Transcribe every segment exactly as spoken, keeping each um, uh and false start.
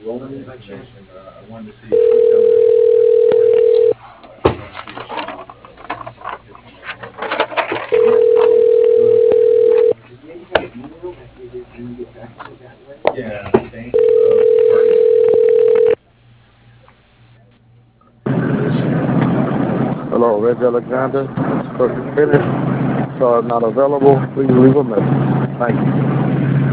Hello, Reggie Alexander. Perfect finish. Sorry, not available. Please leave a message. Thank you.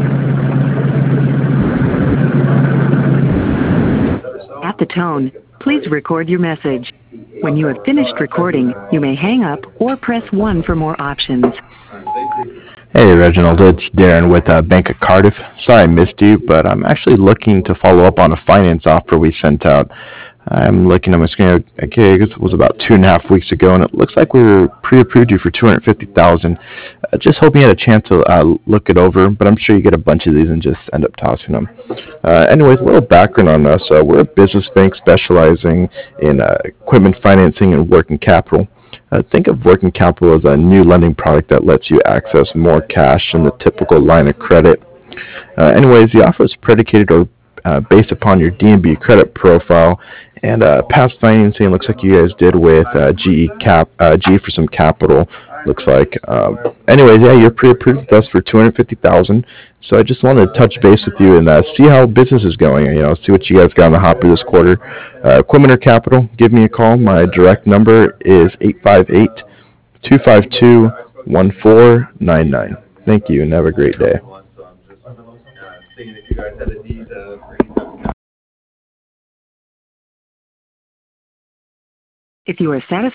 At the tone, please record your message. When you have finished recording, you may hang up or press one for more options. Hey, Reginald, it's Darren with uh, Bank of Cardiff. Sorry I missed you, but I'm actually looking to follow up on a finance offer we sent out. I'm looking at my screen. Okay, I guess it was about two and a half weeks ago, and it looks like we were pre-approved you for two hundred fifty thousand. Uh, just hoping you had a chance to uh, look it over, but I'm sure you get a bunch of these and just end up tossing them. Uh, anyways, a little background on us. Uh, we're a business bank specializing in uh, equipment financing and working capital. Uh, think of working capital as a new lending product that lets you access more cash than the typical line of credit. Uh, anyways, the offer is predicated or uh, based upon your D N B credit profile and uh, past financing. Looks like you guys did with uh, G E Cap, uh, G for some capital. Looks like. Um, anyways, yeah, you're pre-approved with us for two hundred fifty thousand. So I just wanted to touch base with you and uh, see how business is going. You know, see what you guys got on the hopper this quarter. Uh, equipment or capital? Give me a call. My direct number is eight five eight, two five two, one four nine nine. Thank you and have a great day. If you are satisfied